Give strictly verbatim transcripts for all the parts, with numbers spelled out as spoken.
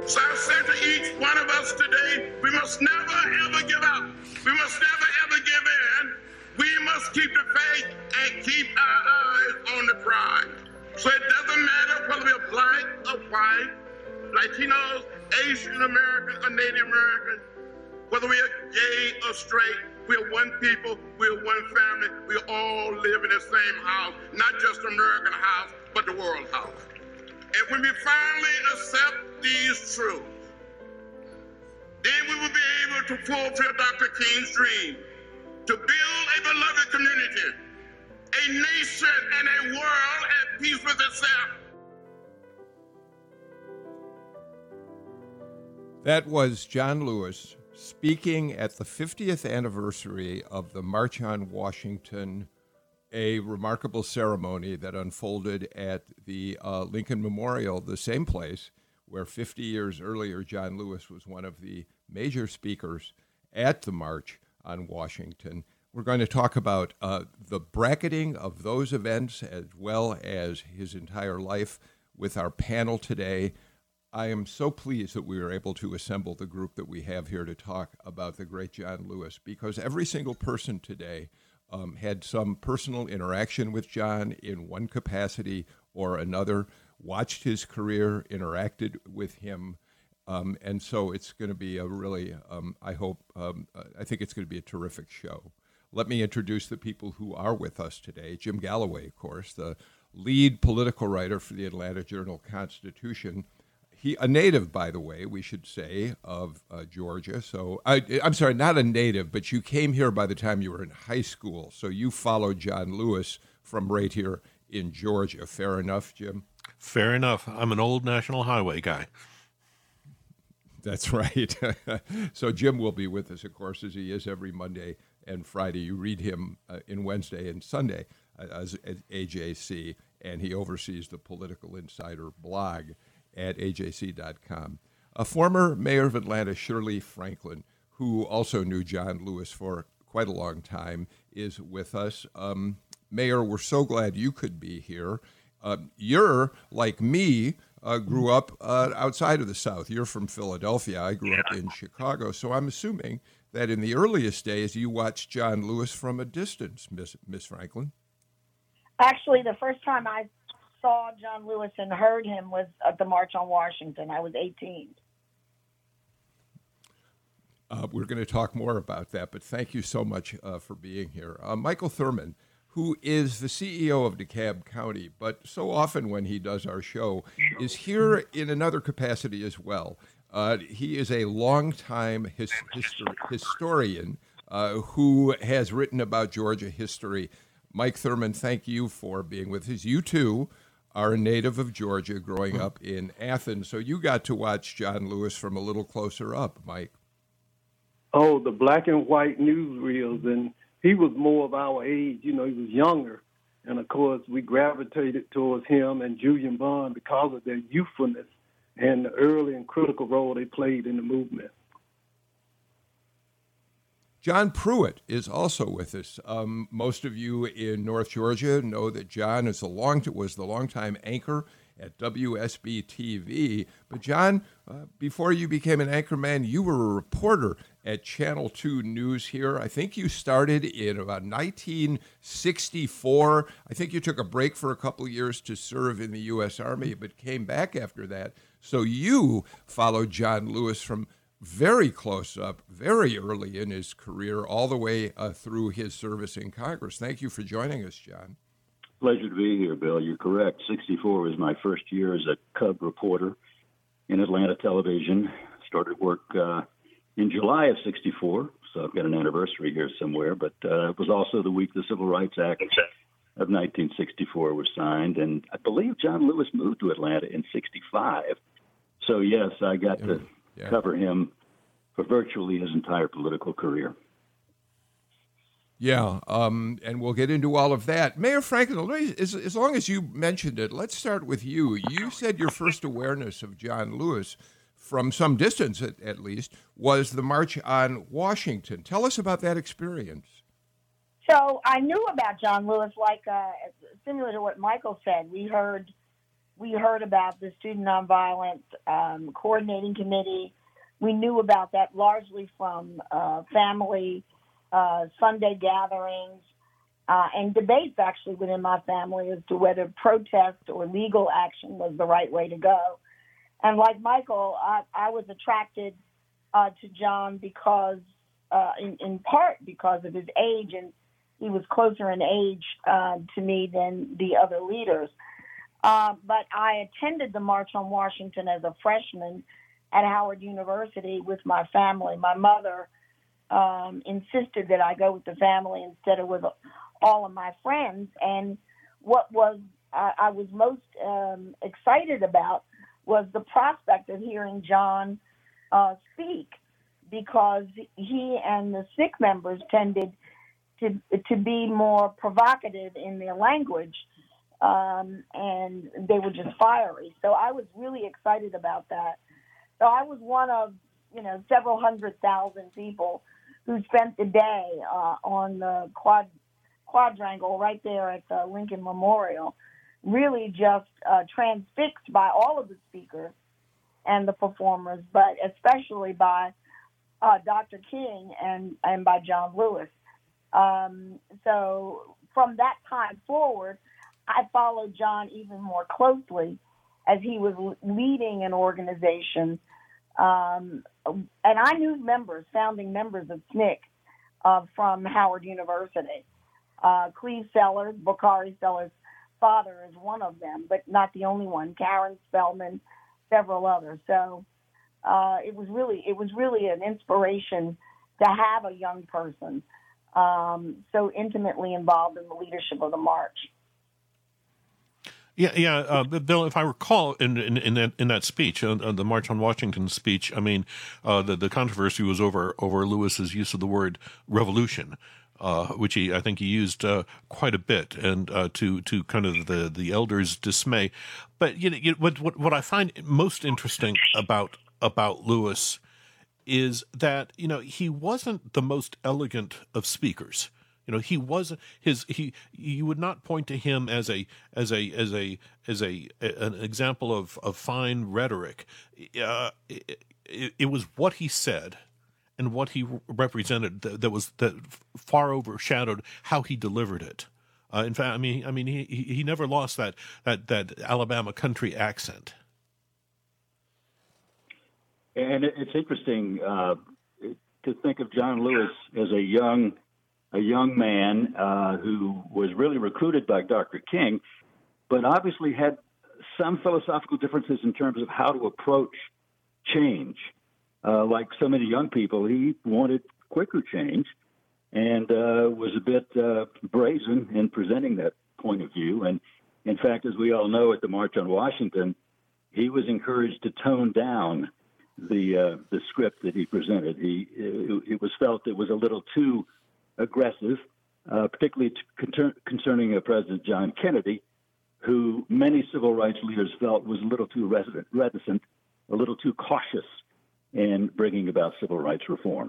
So I say to each one of us today, we must never ever give up. We must never ever give in. We must keep the faith and keep our eyes on the prize. So it doesn't matter whether we're black or white, Latinos, Asian American, or Native American, whether we are gay or straight, we're one people, we're one family, we all live in the same house, not just the American house, but the world house. And when we finally accept these truths, then we will be able to fulfill Doctor King's dream, to build a beloved community, a nation and a world at peace with itself. That was John Lewis speaking at the fiftieth anniversary of the March on Washington, a remarkable ceremony that unfolded at the uh, Lincoln Memorial, the same place where fifty years earlier John Lewis was one of the major speakers at the March on Washington. We're going to talk about uh, the bracketing of those events as well as his entire life with our panel today. I am so pleased that we were able to assemble the group that we have here to talk about the great John Lewis, because every single person today um, had some personal interaction with John in one capacity or another, watched his career, interacted with him. Um, and so it's going to be a really, um, I hope, um, I think it's going to be a terrific show. Let me introduce the people who are with us today. Jim Galloway, of course, the lead political writer for the Atlanta Journal-Constitution. He, a native, by the way, we should say, of uh, Georgia. So I, I'm sorry, not a native, but you came here by the time you were in high school. So you followed John Lewis from right here in Georgia. Fair enough, Jim? Fair enough. I'm an old National Highway guy. That's right. So Jim will be with us, of course, as he is every Monday and Friday. You read him uh, in Wednesday and Sunday uh, as at A J C, and he oversees the Political Insider blog at A J C dot com. A former mayor of Atlanta, Shirley Franklin, who also knew John Lewis for quite a long time, is with us. Um, Mayor, we're so glad you could be here. Uh, you're, like me, uh, grew up uh, outside of the South. You're from Philadelphia. I grew up in Chicago. So I'm assuming that in the earliest days you watched John Lewis from a distance, Miss Miss Franklin. Actually, the first time I saw John Lewis and heard him was at the March on Washington. I was eighteen. Uh, we're going to talk more about that, but thank you so much uh, for being here. Uh, Michael Thurman, who is the C E O of DeKalb County, but so often when he does our show, is here in another capacity as well. Uh, he is a longtime his, histor- historian uh, who has written about Georgia history. Mike Thurman, thank you for being with us. You, too, are a native of Georgia growing up in Athens, so you got to watch John Lewis from a little closer up, Mike. Oh, the black and white newsreels, and he was more of our age. You know, he was younger, and, of course, we gravitated towards him and Julian Bond because of their youthfulness and the early and critical role they played in the movement. John Pruitt is also with us. Um, most of you in North Georgia know that John is a long was the longtime anchor at W S B T V. But John, uh, before you became an anchorman, you were a reporter at Channel two News here. I think you started in about nineteen sixty-four. I think you took a break for a couple of years to serve in the U S Army, but came back after that. So you followed John Lewis from very close up, very early in his career, all the way uh, through his service in Congress. Thank you for joining us, John. Pleasure to be here, Bill. You're correct. sixty-four was my first year as a cub reporter in Atlanta television. Started work uh, in July of sixty-four, so I've got an anniversary here somewhere. But uh, it was also the week the Civil Rights Act of nineteen sixty-four was signed, and I believe John Lewis moved to Atlanta in sixty-five. So, yes, I got yeah. to yeah. cover him for virtually his entire political career. Yeah, um, and we'll get into all of that. Mayor Franklin, as, as long as you mentioned it, let's start with you. You said your first awareness of John Lewis, from some distance at, at least, was the March on Washington. Tell us about that experience. So I knew about John Lewis, like uh, similar to what Michael said. We heard we heard about the Student Nonviolent um, Coordinating Committee. We knew about that largely from uh, family uh, Sunday gatherings uh, and debates actually within my family as to whether protest or legal action was the right way to go. And like Michael, I, I was attracted uh, to John because, uh, in, in part because of his age, and he was closer in age uh, to me than the other leaders. Uh, but I attended the March on Washington as a freshman at Howard University with my family. My mother um, insisted that I go with the family instead of with all of my friends. And what was uh, I was most um, excited about was the prospect of hearing John uh, speak, because he and the S N C C members tended to to be more provocative in their language, um, and they were just fiery. So I was really excited about that. So I was one of, you know, several hundred thousand people who spent the day uh, on the quad quadrangle right there at the Lincoln Memorial, really just uh, transfixed by all of the speakers and the performers, but especially by uh, Doctor King and, and by John Lewis. Um, so from that time forward, I followed John even more closely as he was leading an organization. Um, and I knew members, founding members of S N C C uh, from Howard University. Uh, Cleve Sellers, Bakari Sellers' father is one of them, but not the only one. Karen Spellman, several others. So uh, it was really it was really an inspiration to have a young person um, so intimately involved in the leadership of the march. Yeah, yeah, uh, Bill. If I recall, in in, in that in that speech, uh, the March on Washington speech, I mean, uh, the the controversy was over over Lewis's use of the word revolution, uh, which he I think he used uh, quite a bit, and uh, to to kind of the the elders' dismay. But you know, you, what what what I find most interesting about about Lewis is that, you know, he wasn't the most elegant of speakers. You know, he wasn't his he you would not point to him as a as a as a as a an example of, of fine rhetoric. Uh, it, it, it was what he said and what he represented that, that was that far overshadowed how he delivered it. Uh, in fact, I mean, I mean, he he never lost that that that Alabama country accent. And it's interesting uh, to think of John Lewis as a young. a young man uh, who was really recruited by Doctor King, but obviously had some philosophical differences in terms of how to approach change. Uh, like so many young people, he wanted quicker change and uh, was a bit uh, brazen in presenting that point of view. And in fact, as we all know, at the March on Washington, he was encouraged to tone down the uh, the script that he presented. He it, it was felt it was a little too aggressive, uh, particularly t- concerning uh, President John Kennedy, who many civil rights leaders felt was a little too reticent, reticent, a little too cautious in bringing about civil rights reform.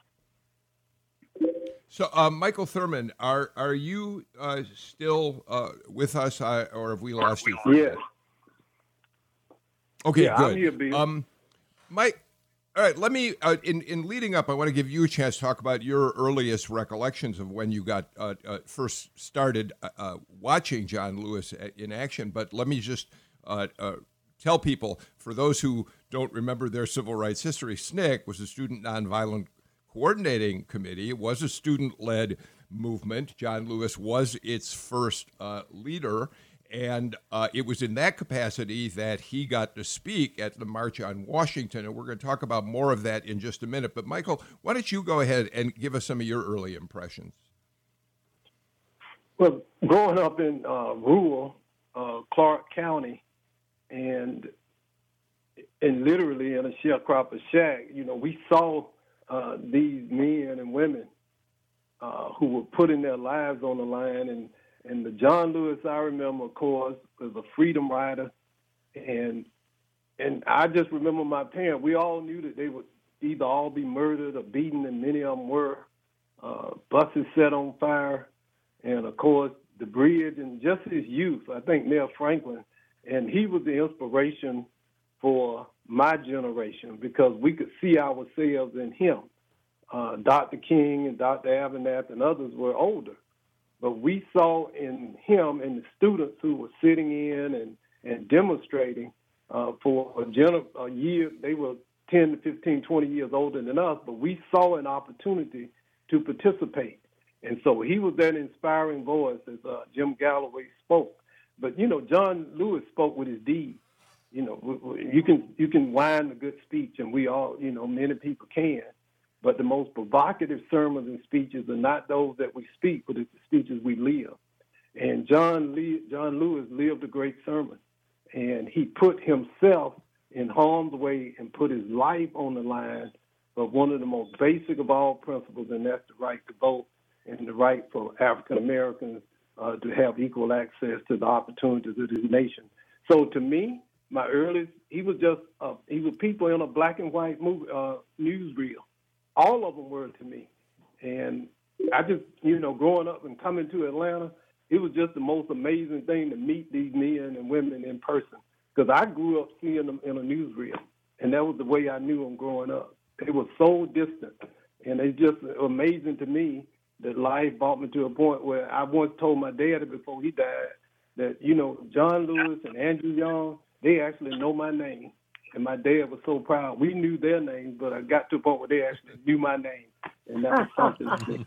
So, uh, Michael Thurman, are are you uh, still uh, with us, uh, or have we lost you? Yes. Okay, yeah, good. I'm here, Bill. Um, Mike. All right, let me, uh, in, in leading up, I want to give you a chance to talk about your earliest recollections of when you got uh, uh, first started uh, uh, watching John Lewis in action. But let me just uh, uh, tell people, for those who don't remember their civil rights history, S N C C was the Student Nonviolent Coordinating Committee. It was a student-led movement. John Lewis was its first uh, leader. And uh, it was in that capacity that he got to speak at the March on Washington. And we're going to talk about more of that in just a minute. But, Michael, why don't you go ahead and give us some of your early impressions? Well, growing up in uh, rural uh, Clark County and and literally in a sharecropper shack, you know, we saw uh, these men and women uh, who were putting their lives on the line. And And the John Lewis I remember, of course, was a freedom rider. And and I just remember my parents, we all knew that they would either all be murdered or beaten, and many of them were. Uh, buses set on fire. And, of course, the bridge and just his youth. I think Neil Franklin And he was the inspiration for my generation because we could see ourselves in him. Uh, Doctor King and Doctor Abernathy and others were older, but we saw in him and the students who were sitting in and, and demonstrating uh, for a, gen- a year. They were ten to fifteen, twenty years older than us, but we saw an opportunity to participate. And so he was that inspiring voice as uh, Jim Galloway spoke. But, you know, John Lewis spoke with his deeds. You know, you can you can whine a good speech, and we all, you know, many people can. But the most provocative sermons and speeches are not those that we speak, but it's the speeches we live. And John Lee, John Lewis lived a great sermon, and he put himself in harm's way and put his life on the line for one of the most basic of all principles, and that's the right to vote and the right for African Americans uh, to have equal access to the opportunities of this nation. So to me, my earliest, he was just, uh, he was people in a black and white movie, uh, newsreel. All of them were to me. And I just, you know, growing up and coming to Atlanta, it was just the most amazing thing to meet these men and women in person. Because I grew up seeing them in a newsreel, and that was the way I knew them growing up. They were so distant, and it's just amazing to me that life brought me to a point where I once told my daddy before he died that, you know, John Lewis and Andrew Young, they actually know my name. And my dad was so proud. We knew their names, but I got to a point where they actually knew my name. And that was something to me.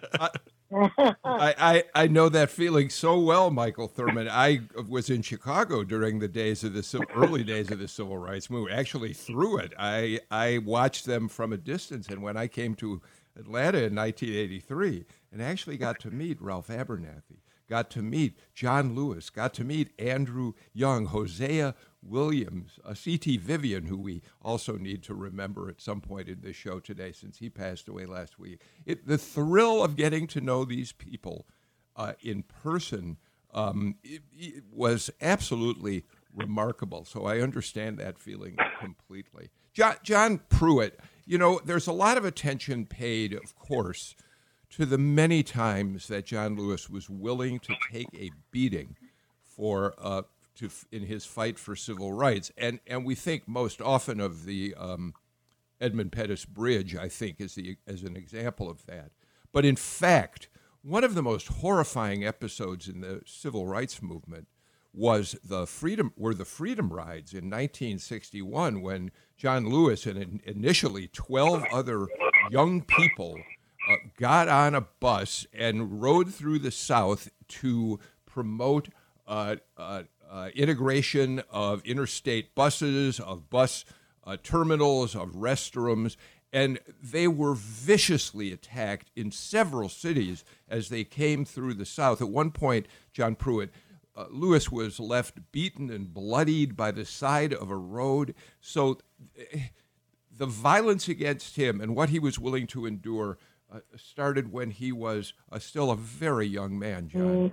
I, I, I know that feeling so well, Michael Thurman. I was in Chicago during the days of the early days of the Civil Rights Movement, actually through it. I, I watched them from a distance. And when I came to Atlanta in nineteen eighty-three and actually got to meet Ralph Abernathy, got to meet John Lewis, got to meet Andrew Young, Hosea Williams, uh, C T Vivian, who we also need to remember at some point in this show today since he passed away last week. It, the thrill of getting to know these people uh, in person um, it, it was absolutely remarkable. So I understand that feeling completely. John, John Pruitt, you know, there's a lot of attention paid, of course, to the many times that John Lewis was willing to take a beating for uh, to in his fight for civil rights, and and we think most often of the um, Edmund Pettus Bridge, I think, as the as an example of that. But in fact, one of the most horrifying episodes in the civil rights movement was the freedom were the Freedom Rides in nineteen sixty-one, when John Lewis and initially twelve other young people Uh, got on a bus and rode through the South to promote uh, uh, uh, integration of interstate buses, of bus uh, terminals, of restrooms, and they were viciously attacked in several cities as they came through the South. At one point, John Pruitt, uh, Lewis was left beaten and bloodied by the side of a road. So uh, the violence against him and what he was willing to endure Uh, started when he was uh, still a very young man, John.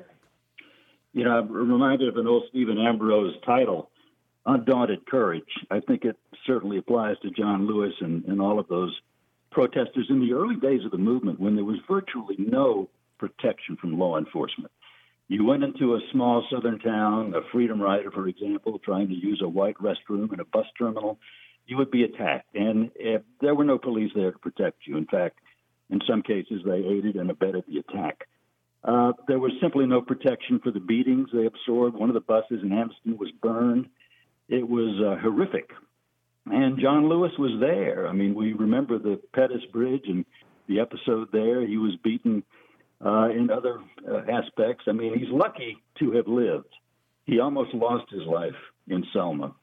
You know, I'm reminded of an old Stephen Ambrose title, Undaunted Courage. I think it certainly applies to John Lewis and, and all of those protesters in the early days of the movement when there was virtually no protection from law enforcement. You went into a small southern town, a Freedom Rider, for example, trying to use a white restroom in a bus terminal, you would be attacked. And if there were no police there to protect you. In fact, in some cases, they aided and abetted the attack. Uh, there was simply no protection for the beatings they absorbed. One of the buses in Anniston was burned. It was uh, horrific. And John Lewis was there. I mean, we remember the Pettus Bridge and the episode there. He was beaten uh, in other uh, aspects. I mean, he's lucky to have lived. He almost lost his life in Selma.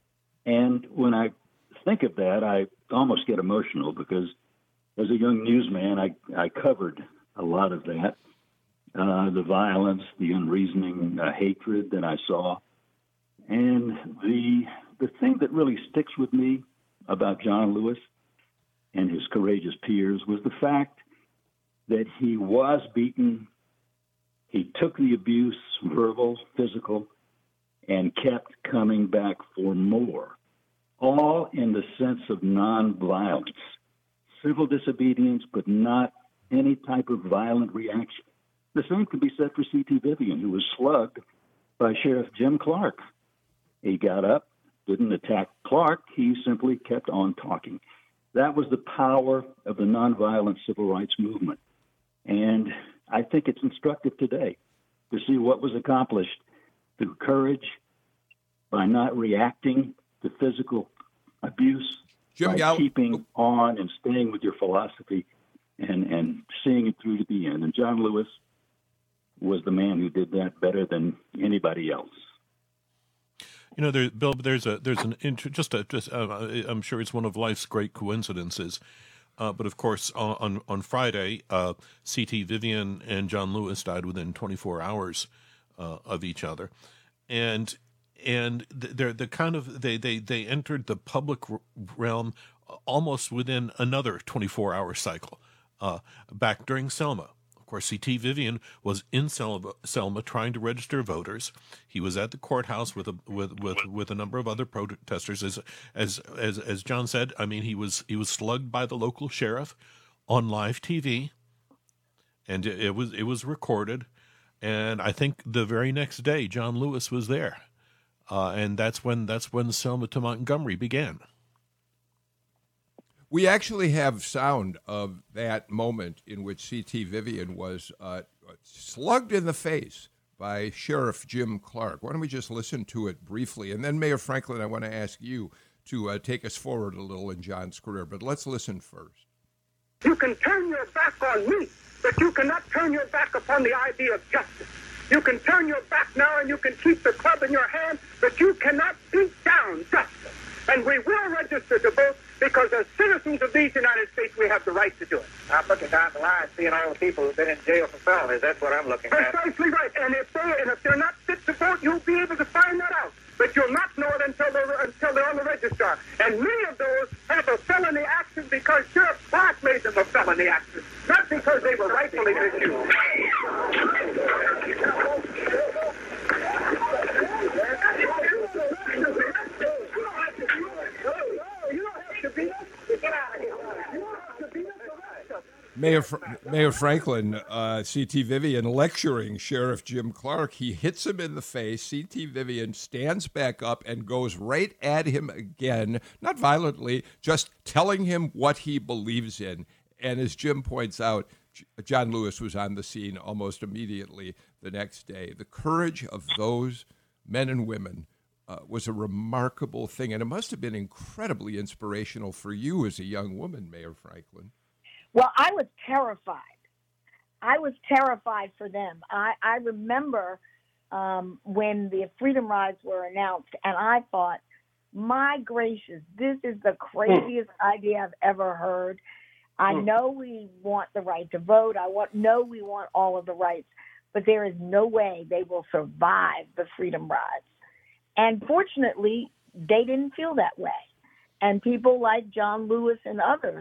And when I think of that, I almost get emotional because as a young newsman, I, I covered a lot of that, uh, the violence, the unreasoning uh, hatred that I saw. And the the thing that really sticks with me about John Lewis and his courageous peers was the fact that he was beaten, he took the abuse, verbal, physical, and kept coming back for more, all in the sense of nonviolence. Civil disobedience, but not any type of violent reaction. The same could be said for C T Vivian, who was slugged by Sheriff Jim Clark He got up, didn't attack Clark. He simply kept on talking. That was the power of the nonviolent civil rights movement. And I think it's instructive today to see what was accomplished through courage, by not reacting to physical abuse, Jim by Gall- keeping on and staying with your philosophy and, and seeing it through to the end. And John Lewis was the man who did that better than anybody else. You know, there, Bill, there's a there's an inter, just a just uh, I'm sure it's one of life's great coincidences. Uh, but of course, on on Friday, uh, C T Vivian and John Lewis died within twenty-four hours uh, of each other, and and they're the kind of they, they they entered the public realm almost within another twenty-four hour cycle. Uh, back during Selma, of course, C T Vivian was in Selma, Selma trying to register voters. He was at the courthouse with a with with, with a number of other protesters. As as as as John said, I mean, he was he was slugged by the local sheriff on live T V, and it, it was it was recorded. And I think the very next day, John Lewis was there, uh, and that's when that's when Selma to Montgomery began. We actually have sound of that moment in which C T Vivian was uh, slugged in the face by Sheriff Jim Clark. Why don't we just listen to it briefly? And then, Mayor Franklin, I want to ask you to uh, take us forward a little in John's career. But let's listen first. You can turn your back on me, but you cannot turn your back upon the idea of justice. You can turn your back now and you can keep the club in your hand, but you cannot beat down justice. And we will register to vote because as citizens of these United States, we have the right to do it. I'm looking down the line, seeing all the people who've been in jail for felonies. That's what I'm looking at. Precisely right. And if, they, and if they're not fit to vote, you'll be able to find that out. But you'll not know it until they're, until they're on the register. And many of those have a felony action because Sheriff Clark made them a felony action, not because they were rightfully accused. Mayor Fr- Mayor Franklin, uh, C T Vivian lecturing Sheriff Jim Clark. He hits him in the face. C T Vivian stands back up and goes right at him again, not violently, just telling him what he believes in. And as Jim points out, J- John Lewis was on the scene almost immediately the next day. The courage of those men and women uh, was a remarkable thing, and it must have been incredibly inspirational for you as a young woman, Mayor Franklin. Well, I was terrified. I was terrified for them. I, I remember um, when the Freedom Rides were announced, and I thought, my gracious, this is the craziest idea I've ever heard. I know we want the right to vote. I want know we want all of the rights, but there is no way they will survive the Freedom Rides. And fortunately, they didn't feel that way. And people like John Lewis and others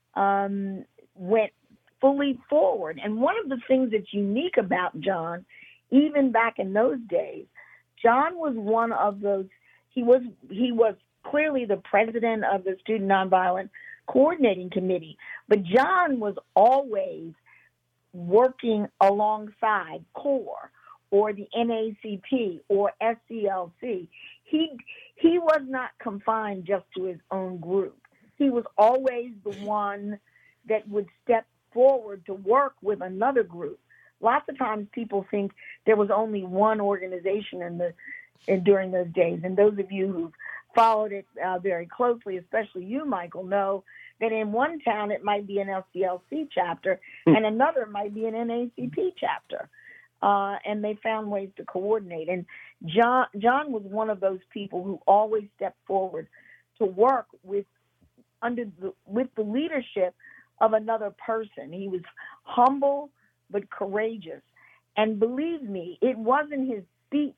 um, went fully forward. And one of the things that's unique about John, even back in those days, John was one of those, he was he was clearly the president of the Student Nonviolent Coordinating Committee, but John was always working alongside CORE or the N A C P or S C L C. He he was not confined just to his own group. He was always the one that would step forward to work with another group. Lots of times people think there was only one organization in the in, during those days. And those of you who've followed it uh, very closely, especially you, Michael, know that in one town it might be an S C L C chapter and another might be an N A C P chapter. Uh, and they found ways to coordinate. And John, John was one of those people who always stepped forward to work with under the, with the leadership of another person. He was humble but courageous. And believe me, it wasn't his speech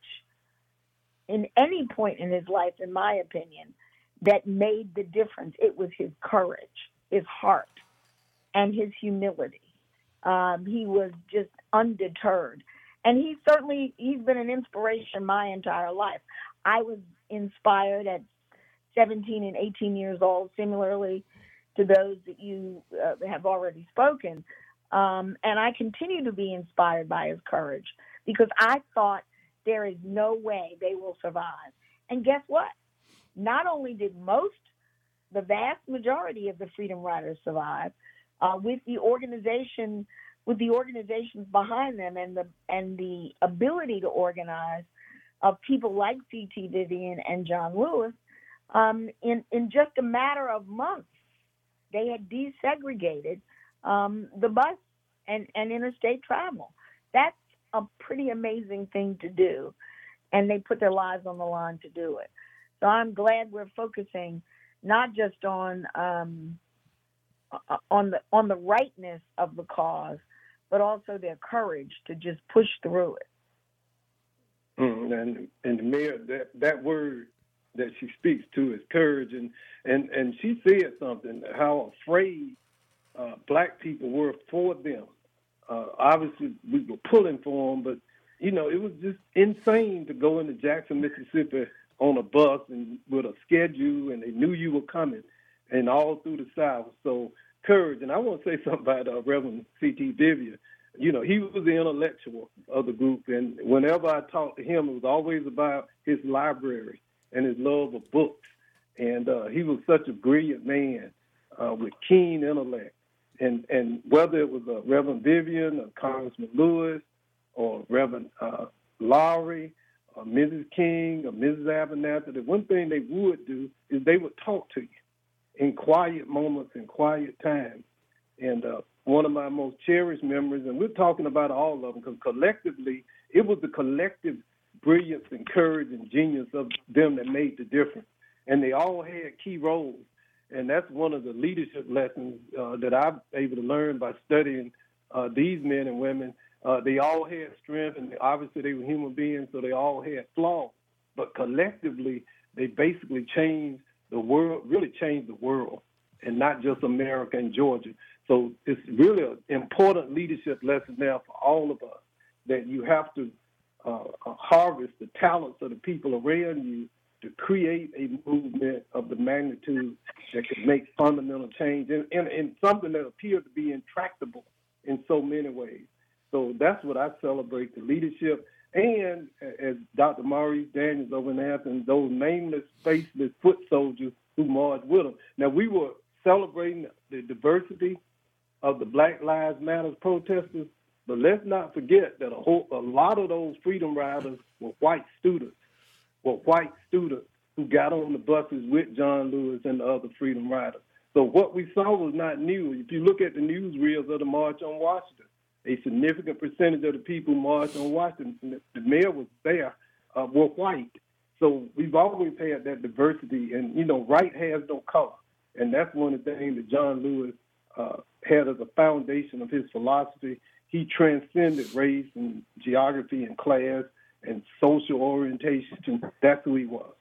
in any point in his life, in my opinion, that made the difference. It was his courage, his heart, and his humility. Um, he was just undeterred. And he certainly, he's been an inspiration my entire life. I was inspired at seventeen and eighteen years old, similarly to those that you uh, have already spoken. Um, and I continue to be inspired by his courage because I thought there is no way they will survive. And guess what? Not only did most, the vast majority of the Freedom Riders survive, uh, with the organization, with the organizations behind them, and the and the ability to organize of people like C T Vivian and John Lewis. Um, in in just a matter of months, they had desegregated um, the bus and, and interstate travel. That's a pretty amazing thing to do, and they put their lives on the line to do it. So I'm glad we're focusing not just on um, on the on the rightness of the cause, but also their courage to just push through it. Mm, and and the mayor, that that word that she speaks to is courage, and and and she said something how afraid uh, black people were for them. Uh, obviously, we were pulling for them, but you know it was just insane to go into Jackson, Mississippi, on a bus and with a schedule, and they knew you were coming, and all through the South. So courage. And I want to say something about uh, Reverend C T Vivian. You know, he was the intellectual of the group, and whenever I talked to him, it was always about his library and his love of books. And uh, he was such a brilliant man uh, with keen intellect. And and whether it was uh, Reverend Vivian or Congressman Lewis or Reverend uh, Lowry or Missus King or Missus Abernathy, the one thing they would do is they would talk to you in quiet moments, in quiet times. And uh, one of my most cherished memories, and we're talking about all of them, because collectively, it was the collective brilliance and courage and genius of them that made the difference. And they all had key roles. And that's one of the leadership lessons uh, that I'm able to learn by studying uh, these men and women. Uh, they all had strength, and obviously they were human beings, so they all had flaws. But collectively, they basically changed the world, really changed the world, and not just America and Georgia. So it's really an important leadership lesson now for all of us, that you have to uh, harvest the talents of the people around you to create a movement of the magnitude that could make fundamental change in, in, in something that appears to be intractable in so many ways. So that's what I celebrate, the leadership. And as Doctor Maurice Daniels over in Athens, those nameless, faceless foot soldiers who marched with them. Now, we were celebrating the diversity of the Black Lives Matter protesters, but let's not forget that a, whole, a lot of those freedom riders were white students, were white students who got on the buses with John Lewis and the other freedom riders. So what we saw was not new. If you look at the newsreels of the March on Washington, a significant percentage of the people who marched on Washington, the mayor was there, uh, were white. So we've always had that diversity, and, you know, right has no color. And that's one of the things that John Lewis uh, had as a foundation of his philosophy. He transcended race and geography and class and social orientation. That's who he was.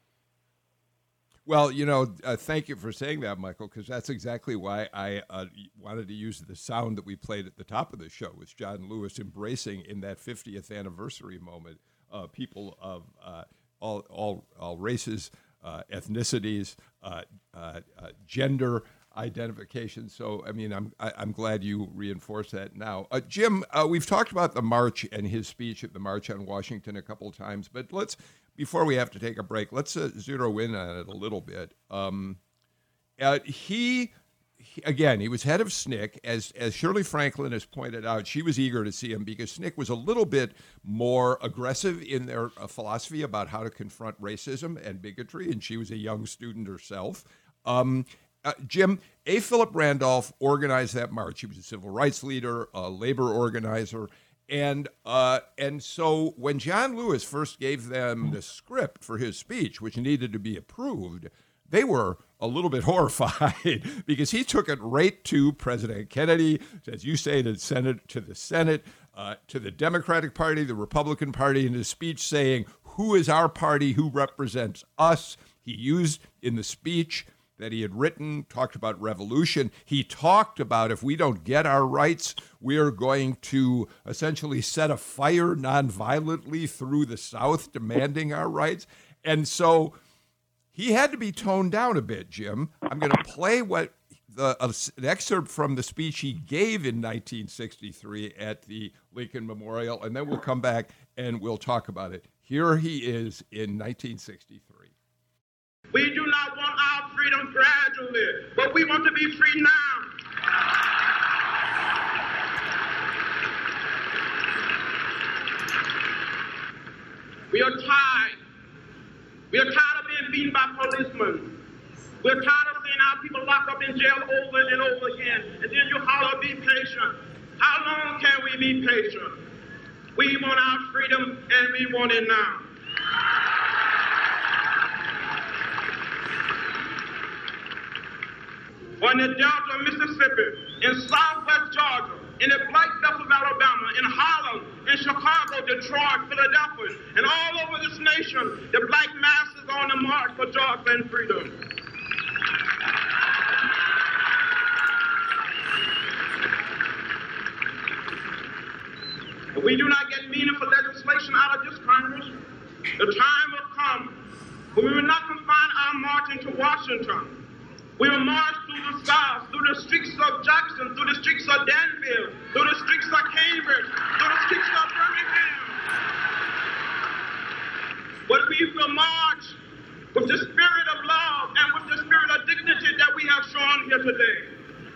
Well, you know, uh, thank you for saying that, Michael, because that's exactly why I uh, wanted to use the sound that we played at the top of the show, was John Lewis embracing in that fiftieth anniversary moment uh, people of uh, all, all, all races, uh, ethnicities, uh, uh, uh, gender identification. So, I mean, I'm I, I'm glad you reinforce that now. Uh, Jim, uh, we've talked about the march and his speech at the March on Washington a couple of times, but let's, before we have to take a break, let's uh, zero in on it a little bit. Um, uh, he, he, again, he was head of S N C C. As, as Shirley Franklin has pointed out, she was eager to see him because S N C C was a little bit more aggressive in their uh, philosophy about how to confront racism and bigotry, and she was a young student herself. Um, Uh, Jim, A. Philip Randolph organized that march. He was a civil rights leader, a labor organizer. And uh, and so when John Lewis first gave them the script for his speech, which needed to be approved, they were a little bit horrified because he took it right to President Kennedy, as you say, to the Senate, to the Senate, uh, to the Democratic Party, the Republican Party, in his speech saying, who is our party, who represents us? He used in the speech that he had written, talked about revolution. He talked about if we don't get our rights, we are going to essentially set a fire nonviolently through the South demanding our rights. And so he had to be toned down a bit, Jim. I'm going to play what the, uh, an excerpt from the speech he gave in nineteen sixty-three at the Lincoln Memorial, and then we'll come back and we'll talk about it. Here he is in nineteen sixty-three. We do not want our freedom gradually, but we want to be free now. We are tired. We are tired of being beaten by policemen. We're tired of seeing our people locked up in jail over and over again. And then you holler, be patient. How long can we be patient? We want our freedom, and we want it now. On the Delta of Mississippi, in southwest Georgia, in the Black Belt of Alabama, in Harlem, in Chicago, Detroit, Philadelphia, and all over this nation, the black mass is on the march for Georgia and freedom. If we do not get meaningful legislation out of this Congress, the time will come when we will not confine our marching to Washington. We will march through the South, through the streets of Jackson, through the streets of Danville, through the streets of Cambridge, through the streets of Birmingham. But we will march with the spirit of love and with the spirit of dignity that we have shown here today.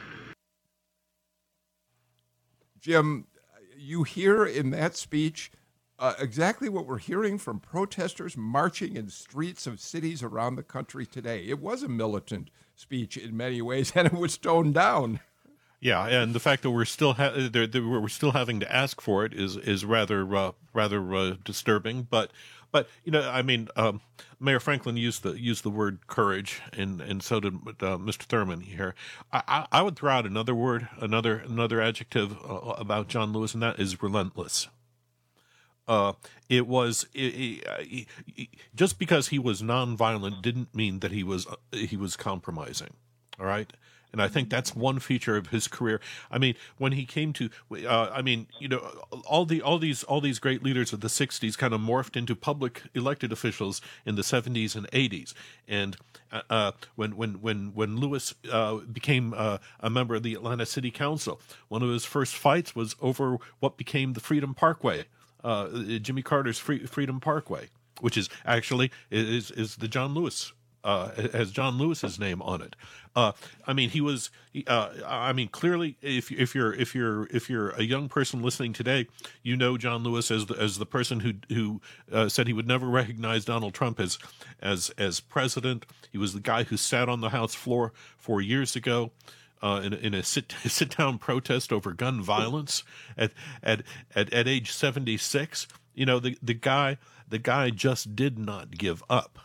Jim, you hear in that speech uh, exactly what we're hearing from protesters marching in streets of cities around the country today. It was a militant speech in many ways, and it was toned down. Yeah, and the fact that we're still ha- they're, they're, we're still having to ask for it is is rather uh, rather uh, disturbing. But but you know, I mean, um, Mayor Franklin used the used the word courage, and, and so did uh, Mister Thurman here. I, I, I would throw out another word, another another adjective uh, about John Lewis, and that is relentless. Uh, it was it, it, it, just because he was nonviolent didn't mean that he was uh, he was compromising. All right. And I think that's one feature of his career. I mean, when he came to, uh, I mean, you know, all the all these all these great leaders of the sixties kind of morphed into public elected officials in the seventies and eighties. And uh, when when when when Lewis uh, became uh, a member of the Atlanta City Council, one of his first fights was over what became the Freedom Parkway, uh, Jimmy Carter's Free, Freedom Parkway, which is actually is is the John Lewis. Uh, has John Lewis's name on it. Uh, I mean, he was. Uh, I mean, clearly, if if you're if you're if you're a young person listening today, you know John Lewis as the, as the person who who uh, said he would never recognize Donald Trump as as as president. He was the guy who sat on the House floor four years ago. Uh, in, in a sit sit down protest over gun violence at at at, at age seventy-six. You know, the the guy the guy just did not give up.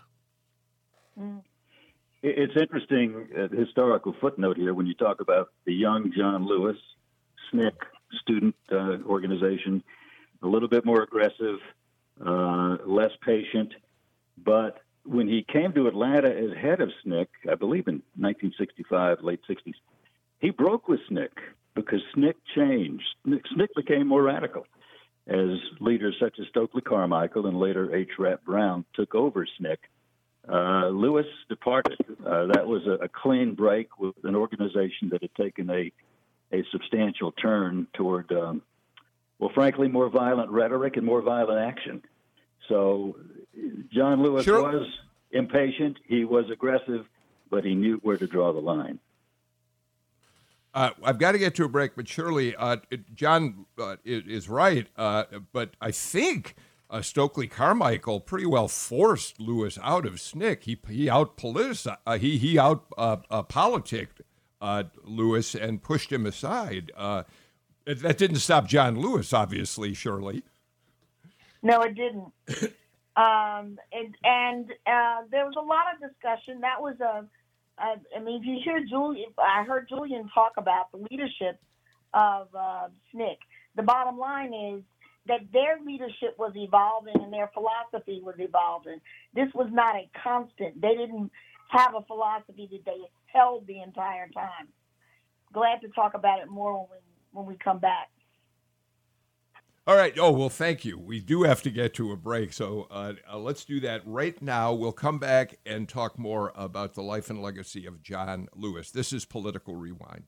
It's interesting, uh, historical footnote here, when you talk about the young John Lewis, S N C C, student uh, organization, a little bit more aggressive, uh, less patient. But when he came to Atlanta as head of S N C C, I believe in nineteen sixty-five, late sixties, he broke with S N C C because S N C C changed. S N C C became more radical as leaders such as Stokely Carmichael and later H. Rap Brown took over S N C C. Uh, Lewis departed. Uh, that was a, a clean break with an organization that had taken a a substantial turn toward, um, well, frankly, more violent rhetoric and more violent action. So John Lewis sure. was impatient. He was aggressive, but he knew where to draw the line. Uh, I've got to get to a break, but surely uh, John uh, is right. Uh, but I think Uh, Stokely Carmichael pretty well forced Lewis out of S N C C. He he out politicized, uh, he he out uh, uh, politicked uh, Lewis and pushed him aside. Uh, that didn't stop John Lewis, obviously, surely. No, it didn't. um, and and uh, there was a lot of discussion. That was a, a I mean, if you hear Julian, I heard Julian talk about the leadership of uh, S N C C. The bottom line is that their leadership was evolving and their philosophy was evolving. This was not a constant. They didn't have a philosophy that they held the entire time. Glad to talk about it more when we, when we come back. All right. Oh, well, thank you. We do have to get to a break, so uh, uh, let's do that right now. We'll come back and talk more about the life and legacy of John Lewis. This is Political Rewind.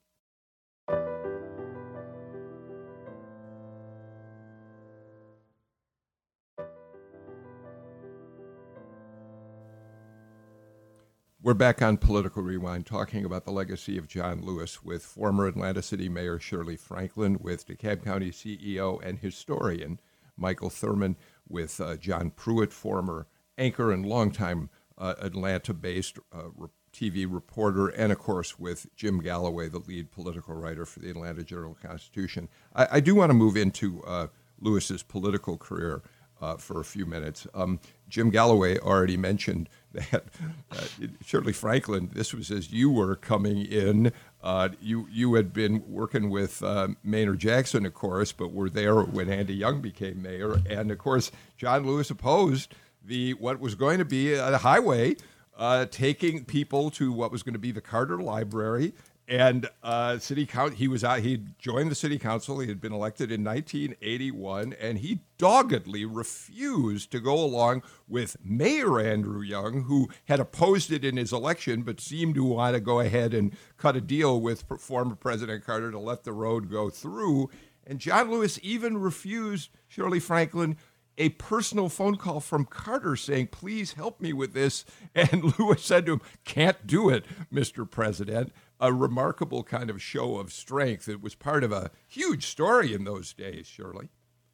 We're back on Political Rewind talking about the legacy of John Lewis with former Atlanta City Mayor Shirley Franklin, with DeKalb County C E O and historian Michael Thurmond, with uh, John Pruitt, former anchor and longtime uh, Atlanta-based uh, re- T V reporter, and, of course, with Jim Galloway, the lead political writer for the Atlanta Journal-Constitution. I, I do want to move into uh, Lewis's political career Uh, for a few minutes. Um, Jim Galloway already mentioned that uh, Shirley Franklin, this was as you were coming in. Uh, you you had been working with uh, Maynard Jackson, of course, but were there when Andy Young became mayor. And, of course, John Lewis opposed the what was going to be a highway uh, taking people to what was going to be the Carter Library. And uh, city count, he was out. He joined the city council. He had been elected in nineteen eighty-one, and he doggedly refused to go along with Mayor Andrew Young, who had opposed it in his election, but seemed to want to go ahead and cut a deal with former President Carter to let the road go through. And John Lewis even refused Shirley Franklin a personal phone call from Carter saying, "Please help me with this." And Lewis said to him, "Can't do it, Mister President." A remarkable kind of show of strength. It was part of a huge story in those days, Shirley.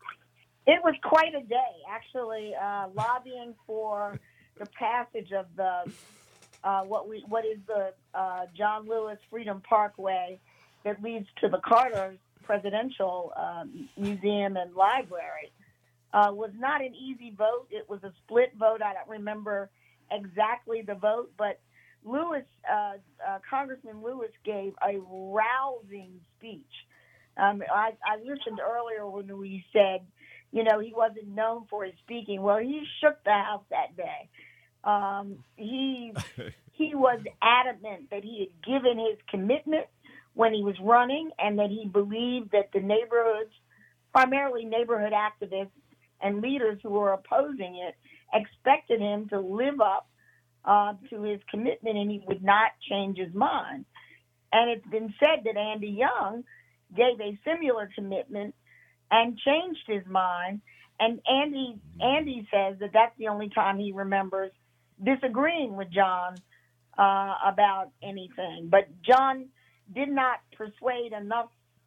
It was quite a day, actually, uh, lobbying for the passage of the uh, what we what is the uh, John Lewis Freedom Parkway that leads to the Carter Presidential um, Museum and Library. Uh, was not an easy vote. It was a split vote. I don't remember exactly the vote, but Lewis, uh, uh, Congressman Lewis gave a rousing speech. Um, I, I listened earlier when we said, you know, he wasn't known for his speaking. Well, he shook the House that day. Um, he he was adamant that he had given his commitment when he was running, and that he believed that the neighborhoods, primarily neighborhood activists and leaders who were opposing it, expected him to live up Uh, to his commitment, and he would not change his mind. And it's been said that Andy Young gave a similar commitment and changed his mind. And Andy Andy says that that's the only time he remembers disagreeing with John uh, about anything. But John did not persuade enough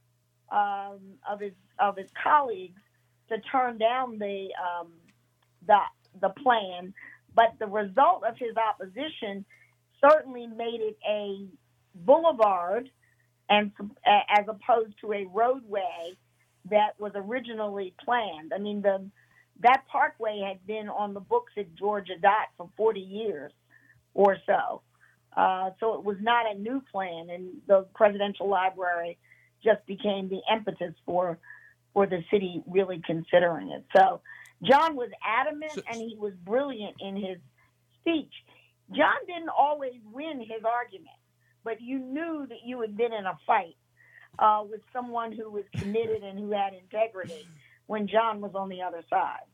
um, of his of his colleagues to turn down the um, the the plan. But the result of his opposition certainly made it a boulevard, and as opposed to a roadway that was originally planned. I mean, the that parkway had been on the books at Georgia Dot for forty years or so. Uh, so it was not a new plan, and the Presidential Library just became the impetus for for the city really considering it. So John was adamant, and he was brilliant in his speech. John didn't always win his argument, but you knew that you had been in a fight uh, with someone who was committed and who had integrity when John was on the other side.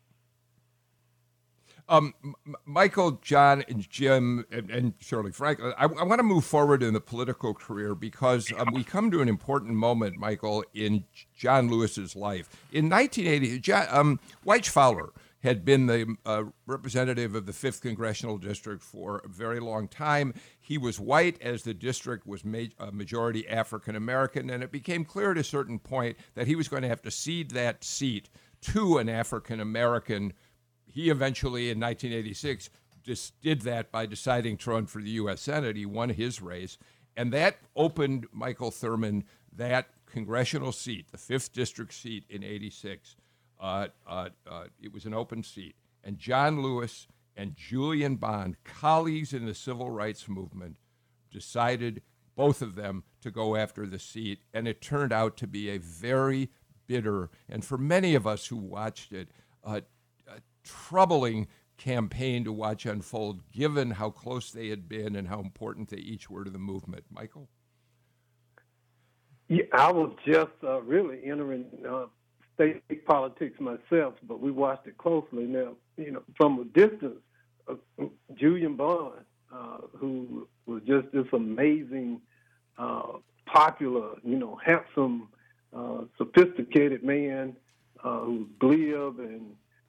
Um, M- Michael, John, and Jim, and, and Shirley Franklin, I, I want to move forward in the political career because um, we come to an important moment, Michael, in John Lewis's life. In nineteen eighty, John, um, Wyche Fowler had been the uh, representative of the fifth Congressional District for a very long time. He was white, as the district was ma- uh, majority African American, and it became clear at a certain point that he was going to have to cede that seat to an African American. He eventually, in nineteen eighty-six, just did that by deciding to run for the U S Senate. He won his race, and that opened Michael Thurmond that congressional seat, the fifth District seat in eighty-six. Uh, uh, uh, it was an open seat. And John Lewis and Julian Bond, colleagues in the civil rights movement, decided, both of them, to go after the seat. And it turned out to be a very bitter, and for many of us who watched it, uh, a troubling campaign to watch unfold, given how close they had been and how important they each were to the movement. Michael? Yeah, I was just uh, really entering uh, state politics myself, but we watched it closely. Now, you know, from a distance, uh, Julian Bond, uh, who was just this amazing, uh, popular, you know, handsome, uh, sophisticated man uh, who's glib and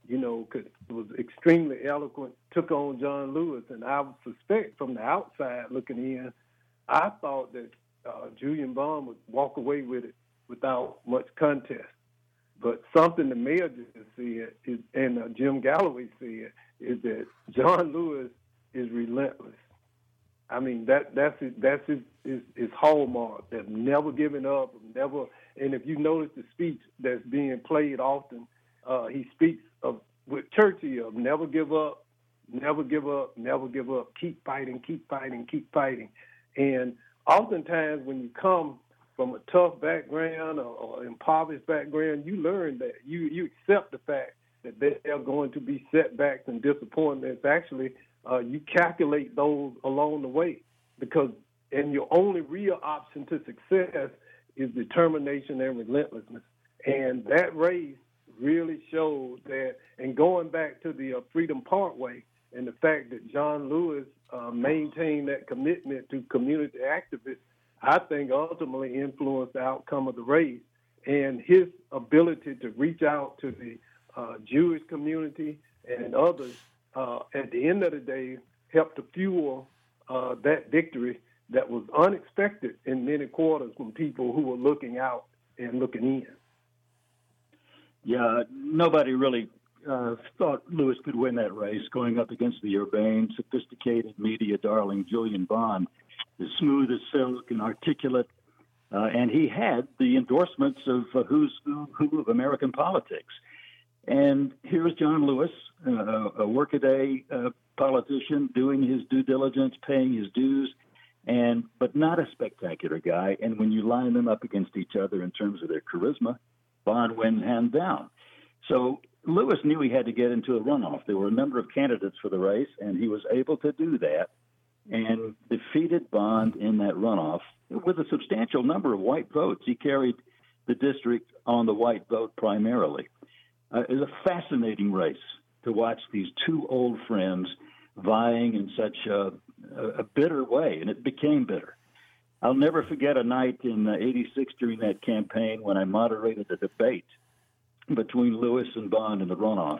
you know, could, was extremely eloquent, took on John Lewis. And I would suspect from the outside looking in, I thought that uh, Julian Bond would walk away with it without much contest. But something the mayor just said, is, and uh, Jim Galloway said, is that John Lewis is relentless. I mean, that that's his, that's his, his, his hallmark. They've never given up, never. And if you notice the speech that's being played often, uh, he speaks of with Churchill, never give up, never give up, never give up, keep fighting, keep fighting, keep fighting. And oftentimes when you come from a tough background or, or impoverished background, you learn that. You you accept the fact that there are going to be setbacks and disappointments. Actually, uh, you calculate those along the way because, and your only real option to success is determination and relentlessness. And that race really showed that, and going back to the uh, Freedom Parkway and the fact that John Lewis uh, maintained that commitment to community activists, I think ultimately influenced the outcome of the race. And his ability to reach out to the uh, Jewish community and others, uh, at the end of the day, helped to fuel uh, that victory that was unexpected in many quarters from people who were looking out and looking in. Yeah, nobody really uh, thought Lewis could win that race, going up against the urbane, sophisticated media darling Julian Bond, as smooth as silk and articulate, uh, and he had the endorsements of uh, who's who, who of American politics. And here's John Lewis, uh, a workaday uh, politician, doing his due diligence, paying his dues, and but not a spectacular guy. And when you line them up against each other in terms of their charisma, Bond wins hands down. So Lewis knew he had to get into a runoff. There were a number of candidates for the race, and he was able to do that and defeated Bond in that runoff with a substantial number of white votes. He carried the district on the white vote primarily. Uh, it was a fascinating race to watch these two old friends vying in such a, a bitter way, and it became bitter. I'll never forget a night in eighty-six during that campaign when I moderated a debate between Lewis and Bond in the runoff.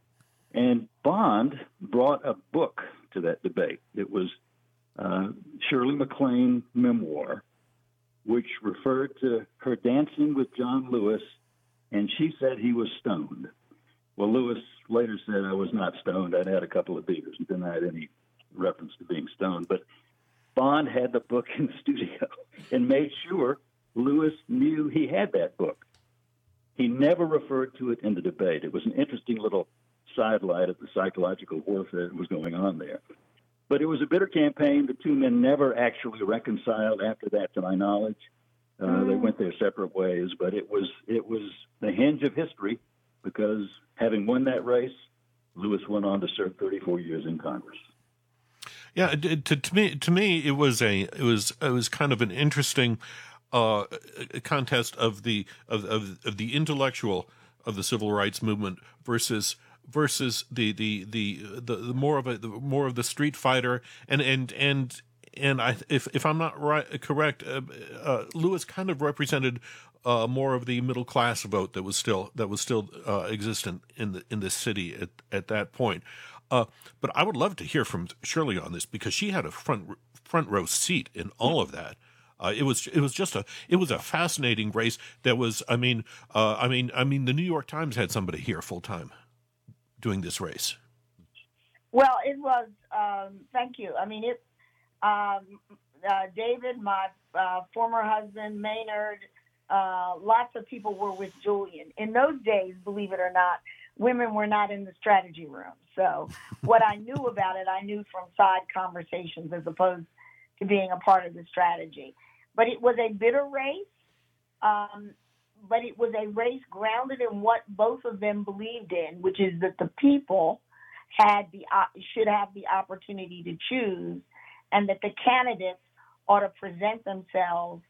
And Bond brought a book to that debate. It was uh, Shirley MacLaine memoir, which referred to her dancing with John Lewis, and she said he was stoned. Well, Lewis later said I was not stoned. I'd had a couple of beers and denied any reference to being stoned. But Bond had the book in the studio and made sure Lewis knew he had that book. He never referred to it in the debate. It was an interesting little sidelight of the psychological warfare that was going on there. But it was a bitter campaign. The two men never actually reconciled after that, to my knowledge. Uh, mm. They went their separate ways. But it was it was the hinge of history because having won that race, Lewis went on to serve thirty-four years in Congress. Yeah, to, to me, to me, it was a it was it was kind of an interesting uh, contest of the of, of of the intellectual of the civil rights movement versus versus the the the the, the more of a the more of the street fighter, and and and and I if if I'm not right correct, uh, uh, Lewis kind of represented uh, more of the middle class vote that was still that was still uh, existent in the in this city at at that point. Uh, but I would love to hear from Shirley on this because she had a front front row seat in all of that. Uh, it was it was just a it was a fascinating race. That was I mean uh, I mean I mean the New York Times had somebody here full time doing this race. Well, it was. Um, thank you. I mean it. Um, uh, David, my uh, former husband, Maynard, uh, lots of people were with Julian. In those days, believe it or not, women were not in the strategy room. So what I knew about it, I knew from side conversations as opposed to being a part of the strategy. But it was a bitter race, um, but it was a race grounded in what both of them believed in, which is that the people had the uh, should have the opportunity to choose, and that the candidates ought to present themselves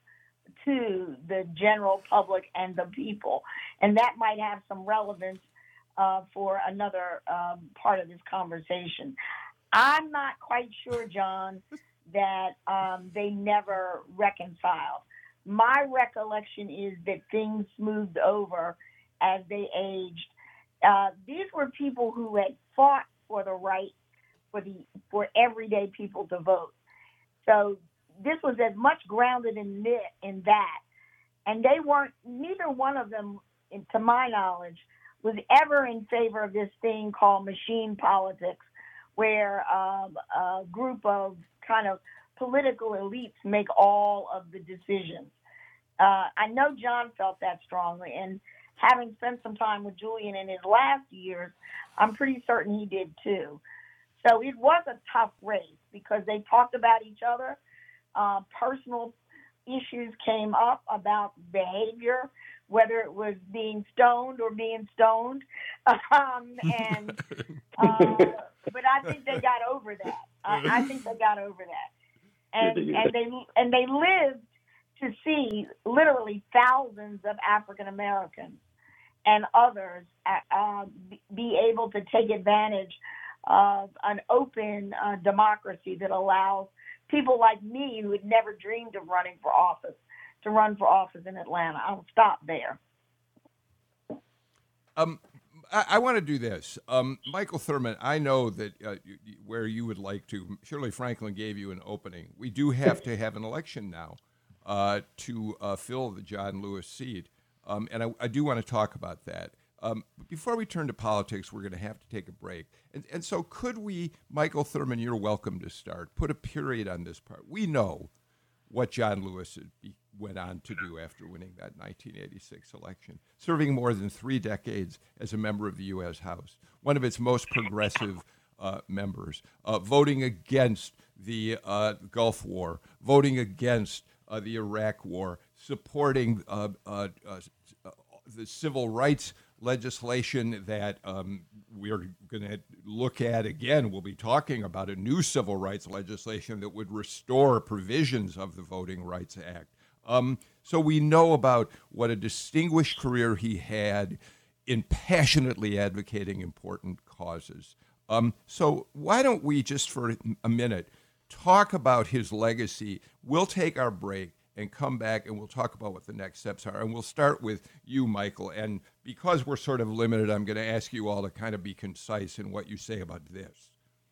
to the general public and the people. And that might have some relevance Uh, for another um, part of this conversation. I'm not quite sure, John, that um, they never reconciled. My recollection is that things smoothed over as they aged, uh, these were people who had fought for the right for the for everyday people to vote. So this was as much grounded in it, in that, and they weren't. Neither one of them, to my knowledge, was ever in favor of this thing called machine politics, where um, a group of kind of political elites make all of the decisions. Uh, I know John felt that strongly, and having spent some time with Julian in his last years, I'm pretty certain he did too. So it was a tough race because they talked about each other. Uh, personal issues came up about behavior, whether it was being stoned or being stoned. Um, and uh, but I think they got over that. Uh, I think they got over that. And and they and they lived to see literally thousands of African Americans and others uh, be able to take advantage of an open uh, democracy that allows people like me, who had never dreamed of running for office, to run for office in Atlanta. I'll stop there. Um, I, I want to do this. Um, Michael Thurmond, I know that uh, you, where you would like to, Shirley Franklin gave you an opening. We do have to have an election now uh, to uh, fill the John Lewis seat. Um, and I, I do want to talk about that. Um, but before we turn to politics, we're going to have to take a break. And, and so could we, Michael Thurmond, you're welcome to start, put a period on this part. We know what John Lewis went on to do after winning that nineteen eighty-six election, serving more than three decades as a member of the U S House, one of its most progressive uh, members, uh, voting against the uh, Gulf War, voting against uh, the Iraq War, supporting uh, uh, uh, the civil rights legislation that um, we're going to look at again. We'll be talking about a new civil rights legislation that would restore provisions of the Voting Rights Act. Um, so we know about what a distinguished career he had in passionately advocating important causes. Um, so why don't we just for a minute talk about his legacy? We'll take our break and come back, and we'll talk about what the next steps are. And we'll start with you, Michael. And because we're sort of limited, I'm going to ask you all to kind of be concise in what you say about this.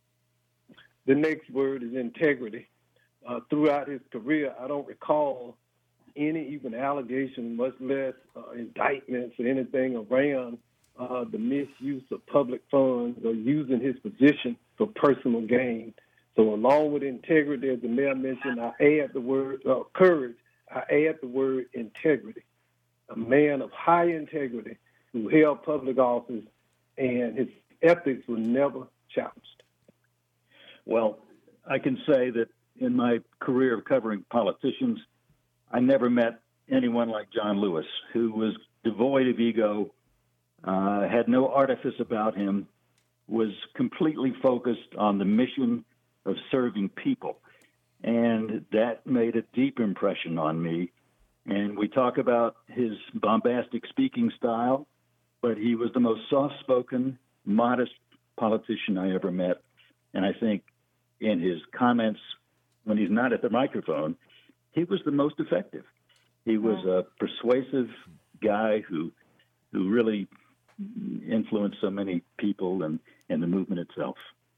The next word is integrity. Uh, throughout his career, I don't recall any even allegation, much less uh, indictments or anything around uh, the misuse of public funds or using his position for personal gain. So along with integrity, as the mayor mentioned, I add the word uh, courage. I add the word integrity. A man of high integrity who held public office, and his ethics were never challenged. Well, I can say that in my career of covering politicians, I never met anyone like John Lewis, who was devoid of ego, uh, had no artifice about him, was completely focused on the mission of serving people. And that made a deep impression on me. And we talk about his bombastic speaking style, but he was the most soft-spoken, modest politician I ever met. And I think in his comments, when he's not at the microphone, he was the most effective. He was a persuasive guy who who really influenced so many people and, and the movement itself.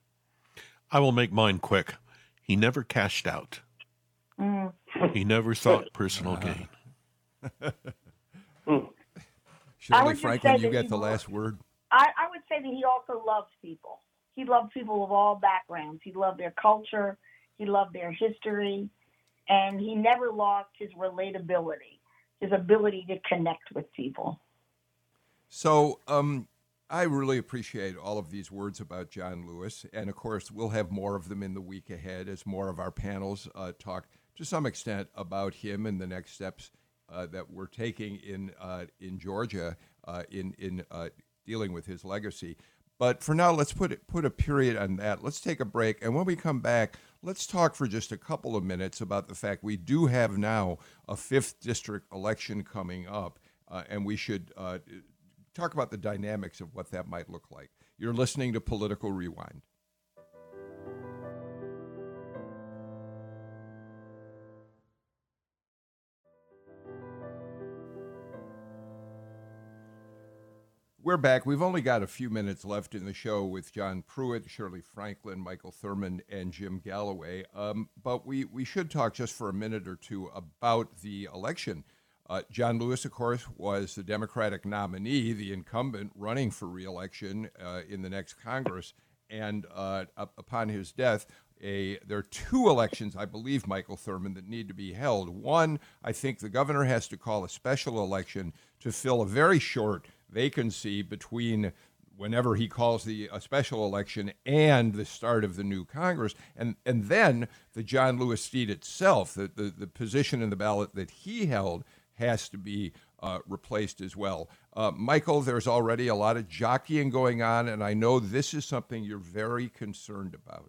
I will make mine quick. He never cashed out. Mm. He never sought personal gain. Shirley Franklin, you get the last word. I, I would say that he also loved people. He loved people of all backgrounds. He loved their culture. He loved their history. And he never lost his relatability, his ability to connect with people. So um, I really appreciate all of these words about John Lewis. And, of course, we'll have more of them in the week ahead as more of our panels uh, talk to some extent about him and the next steps uh, that we're taking in uh, in Georgia uh, in, in uh, dealing with his legacy. But for now, let's put it, put a period on that. Let's take a break. And when we come back, let's talk for just a couple of minutes about the fact we do have now a fifth district election coming up, uh, and we should uh, talk about the dynamics of what that might look like. You're listening to Political Rewind. We're back. We've only got a few minutes left in the show with John Pruitt, Shirley Franklin, Michael Thurmond, and Jim Galloway. Um, but we, we should talk just for a minute or two about the election. Uh, John Lewis, of course, was the Democratic nominee, the incumbent running for re-election uh, in the next Congress. And uh, up, upon his death, a, there are two elections, I believe, Michael Thurmond, that need to be held. One, I think the governor has to call a special election to fill a very short vacancy between whenever he calls the a special election and the start of the new Congress, and and then the John Lewis seat itself, the the, the position in the ballot that he held, has to be uh, replaced as well. Uh, Michael, there's already a lot of jockeying going on, and I know this is something you're very concerned about.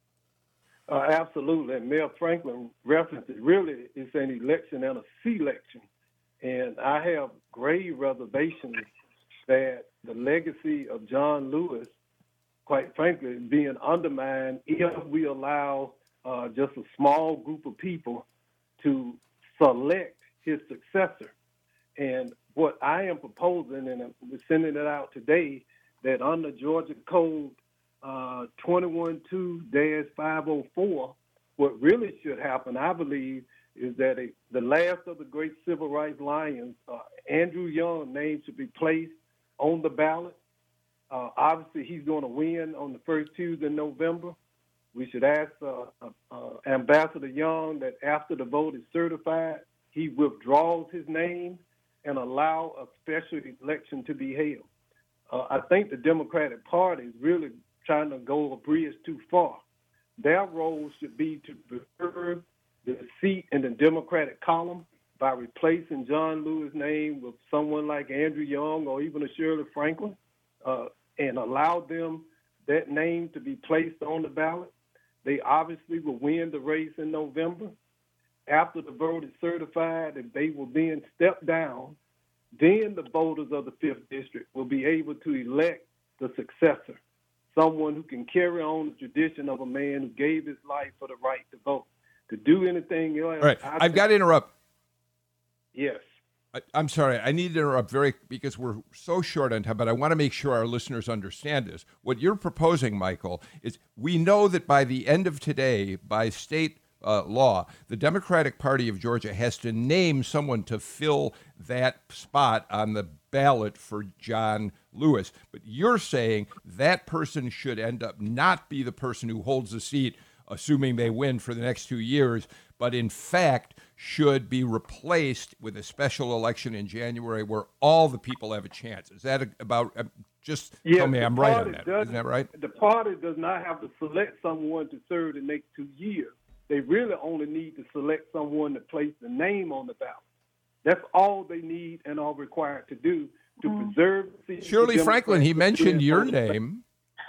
Uh, absolutely, and Mayor Franklin referenced it. Really, it's an election and a C-election, and I have grave reservations that the legacy of John Lewis, quite frankly, is being undermined if we allow uh, just a small group of people to select his successor. And what I am proposing, and I'm sending it out today, that under Georgia Code uh, twenty-one two dash five oh four, what really should happen, I believe, is that a, the last of the great civil rights lions, uh, Andrew Young's name should be placed on the ballot. Uh, obviously, he's going to win on the first Tuesday in November. We should ask uh, uh, uh, Ambassador Young that after the vote is certified, he withdraws his name and allow a special election to be held. Uh, I think the Democratic Party is really trying to go a bridge too far. Their role should be to preserve the seat in the Democratic column by replacing John Lewis' name with someone like Andrew Young or even a Shirley Franklin, uh, and allow them that name to be placed on the ballot. They obviously will win the race in November. After the vote is certified, and they will then step down, then the voters of the fifth District will be able to elect the successor, someone who can carry on the tradition of a man who gave his life for the right to vote. To do anything else. All right, I I've got to interrupt. Yes. I, I'm sorry. I need to interrupt very because we're so short on time, but I want to make sure our listeners understand this. What you're proposing, Michael, is we know that by the end of today, by state uh, law, the Democratic Party of Georgia has to name someone to fill that spot on the ballot for John Lewis. But you're saying that person should end up not be the person who holds the seat, assuming they win for the next two years, but in fact should be replaced with a special election in January where all the people have a chance. Is that about, uh, just yes, tell me I'm right on that. Does, Isn't that right? The party does not have to select someone to serve the next two years. They really only need to select someone to place the name on the ballot. That's all they need and are required to do to mm. preserve the seat. Shirley Franklin, he mentioned your name.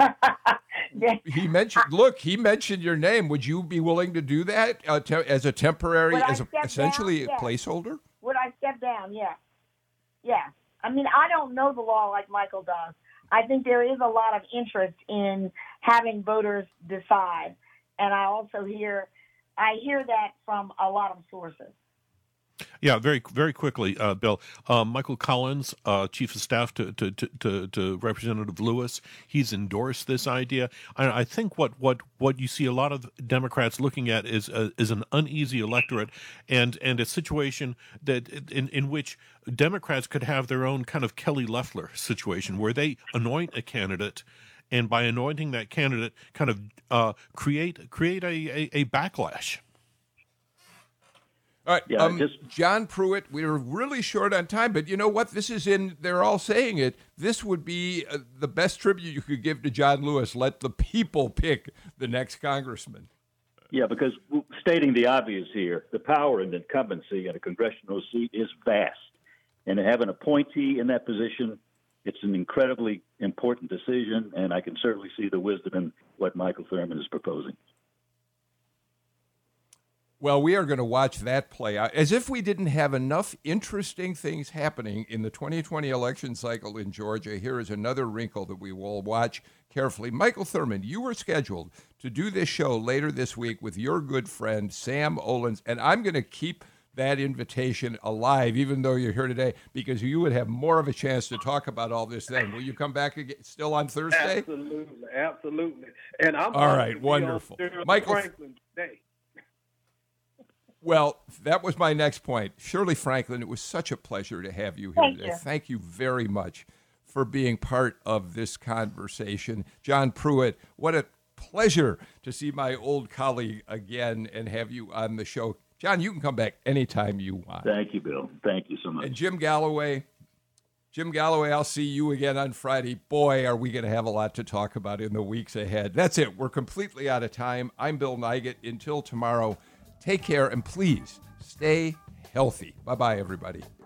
He mentioned, look, he mentioned your name. Would you be willing to do that uh, te- as a temporary, Would as a, essentially down? a Yes. placeholder? Would I step down? Yes. Yeah. I mean, I don't know the law like Michael does. I think there is a lot of interest in having voters decide. And I also hear, I hear that from a lot of sources. Yeah, very very quickly, uh, Bill. Uh, Michael Collins, uh, Chief of Staff to, to, to, to Representative Lewis, he's endorsed this idea. I, I think what, what, what you see a lot of Democrats looking at is a, is an uneasy electorate and, and a situation that in, in which Democrats could have their own kind of Kelly Loeffler situation where they anoint a candidate, and by anointing that candidate, kind of uh, create create a, a, a backlash. All right, Yeah, um, just- John Pruitt, we're really short on time, but you know what? This is in, they're all saying it, this would be uh, the best tribute you could give to John Lewis. Let the people pick the next congressman. Yeah, because stating the obvious here, the power and incumbency in a congressional seat is vast. And to have an appointee in that position, it's an incredibly important decision, and I can certainly see the wisdom in what Michael Thurmond is proposing. Well, we are going to watch that play out. As if we didn't have enough interesting things happening in the twenty twenty election cycle in Georgia, here is another wrinkle that we will watch carefully. Michael Thurmond, you were scheduled to do this show later this week with your good friend, Sam Olens, and I'm going to keep that invitation alive, even though you're here today, because you would have more of a chance to talk about all this then. Will you come back again, still on Thursday? Absolutely, absolutely. And I'm all right, wonderful. Michael Franklin today. Well, that was my next point. Shirley Franklin, it was such a pleasure to have you here Thank today. you. Thank you very much for being part of this conversation. John Pruitt, what a pleasure to see my old colleague again and have you on the show. John, you can come back anytime you want. Thank you, Bill. Thank you so much. And Jim Galloway, Jim Galloway, I'll see you again on Friday. Boy, are we going to have a lot to talk about in the weeks ahead. That's it. We're completely out of time. I'm Bill Nigut. Until tomorrow, take care and please stay healthy. Bye-bye, everybody.